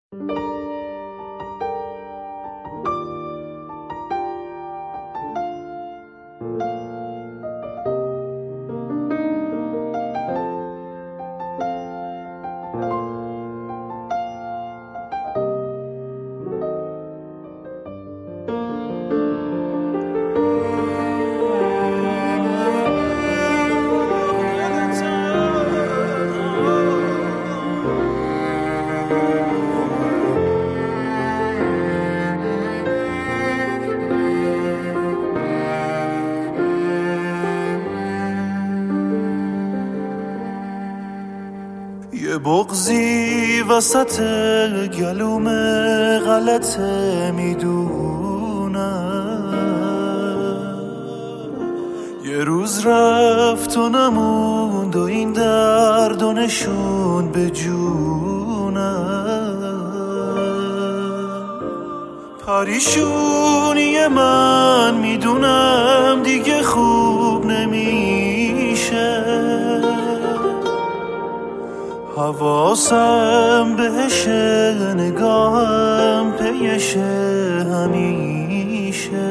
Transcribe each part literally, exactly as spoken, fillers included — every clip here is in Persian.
یه بغضی وسط گلوم غلطه میدونم، یه روز رفت و نموند و این درد و نشون به جونم. پریشونی من میدونم دیگه خوب نمیشه، حواسم بهشه، نگاهم پیشه همیشه.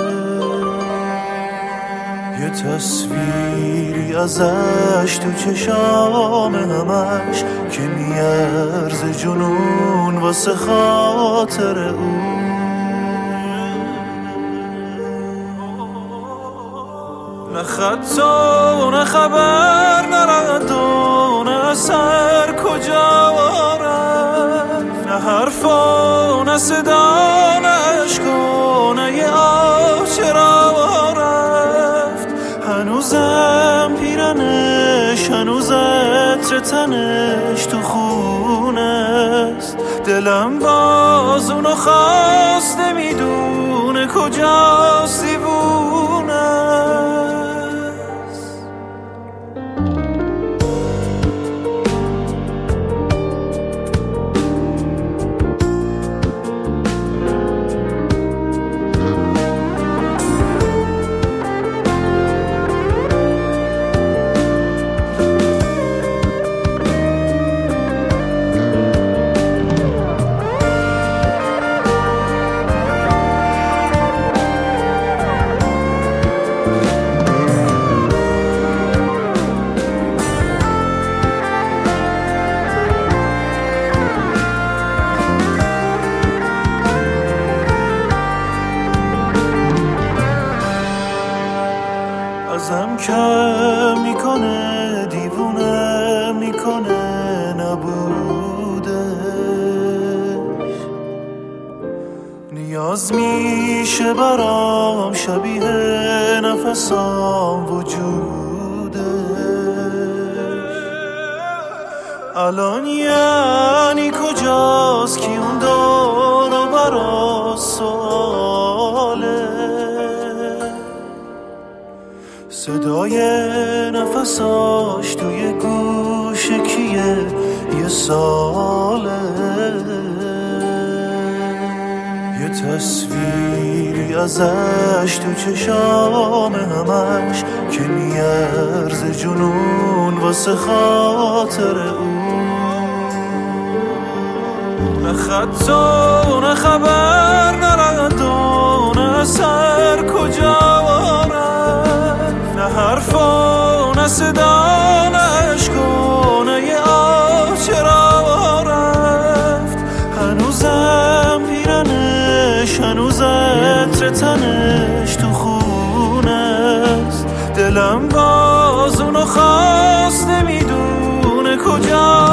یه تصویری ازش تو چشام همش که میارزه جنون واسه خاطر اون. نه خطا و نه خبر، نه رد و نه اثر کجا رفت، نه حرفا نه صدا نه عشق و نه یه آه چرا رفت. هنوزم پیرنش، هنوز عطر تنش تو خونه است، دلم باز اونو خواسته میدونه کجاست دیوونه. ازم کم میکنه، دیوونه میکنه نبودش، نیاز میشه برام شبیه نفسام وجودش. الان یعنی کجاست کی اون دور و برا سواله، صدای نفساش توی گوش کیه یه ساله. یه تصویری ازش تو چشام همش که میارزه جنون واسه خاطر اون. نه خطا نه خبر، نه رد و نه اثر کجا رفت، نه حرفا نه صدا نه عشق و نه یه آه چرا رفت. هنوزم پیرنش، هنوز عطر تنش تو خونه است، دلم باز اونو خواسته میدونه کجا